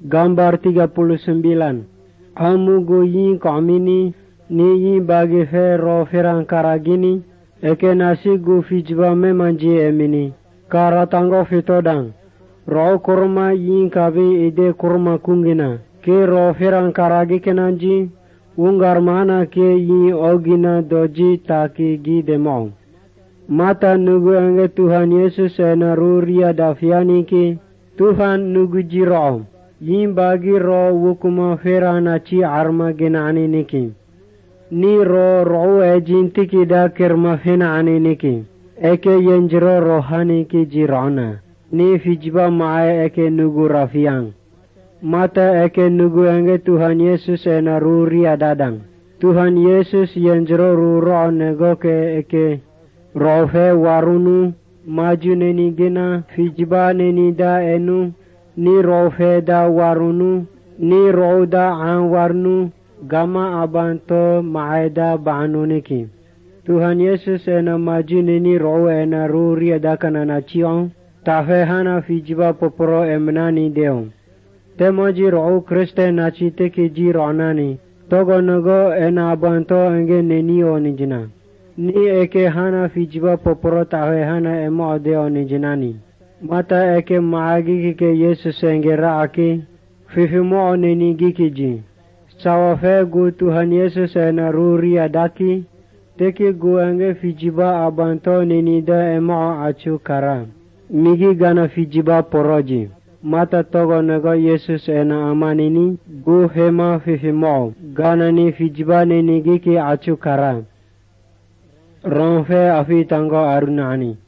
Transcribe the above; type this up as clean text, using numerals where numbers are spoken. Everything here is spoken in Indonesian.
Gambar 39. Amugo yin kamini ni yin bagi fe ro ferang karagini eke nasi gu fijba me manji emini karatango fitodang ro kurma yin kabi ide kurma kungina ke ro ferang karagi kenanji ungar mana ke yin ogina doji taki gi demong mata nugu ange Tuhan Yesus ena ruria dafiani ki Tuhan nugu jiro yin bagi ro wukuma ferana ci arma genani niki ni ro ejinti ki da kirma fenani niki eke yenjiro rohani ki jirona ni fijba mae eke nugu rafiang mata eke nugu ange Tuhan Yesus ena ruria dadang Tuhan Yesus yenjiro ruro nego ke eke rofe warunu maju neni gena fijba neni da enu ni rofe da warunu ni ro da an warnu gama abanto maeda banuniki Tuhan Yesus ena maju neni ro ena ruri da kanana chiong tafe hana fijba poporo emnani deo temoji ro Kriste na chite ki ji ronani togo nago ena abanto enge neni onijina ni eke hana fijba poporo tafe hana emo deo nijinani mata eke maagi ke Yesus engera aki fifimo oneni gikiji sawafe gu Tuhan Yesus ena ruri adaki teki gu enge fijiba abanto neni da emo acu kara migi gana fijiba poroji mata togo nego Yesus ena amanini gu hema fifimo gana ni fijiba neni giki acu kara ronfe afi tango arunani